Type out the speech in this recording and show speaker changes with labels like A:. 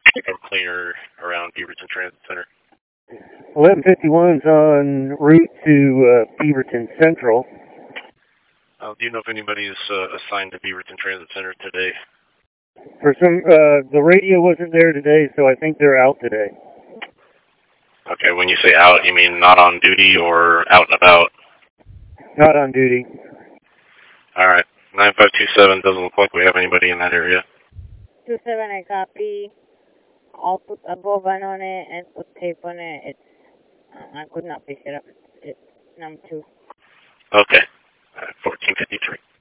A: pick up cleaner around Beaverton Transit Center.
B: 1151's en route to Beaverton Central.
A: Do you know if anybody is assigned to Beaverton Transit Center today?
B: For some, the radio wasn't there today, so I think they're out today.
A: Okay, when you say out, you mean not on duty or out and about?
B: Not on duty.
A: All right. 9527 doesn't look like we have anybody in that area.
C: 27, I copy. I'll put a boban on it and put tape on it. I could not pick it up. It's number 2.
A: Okay. 1453.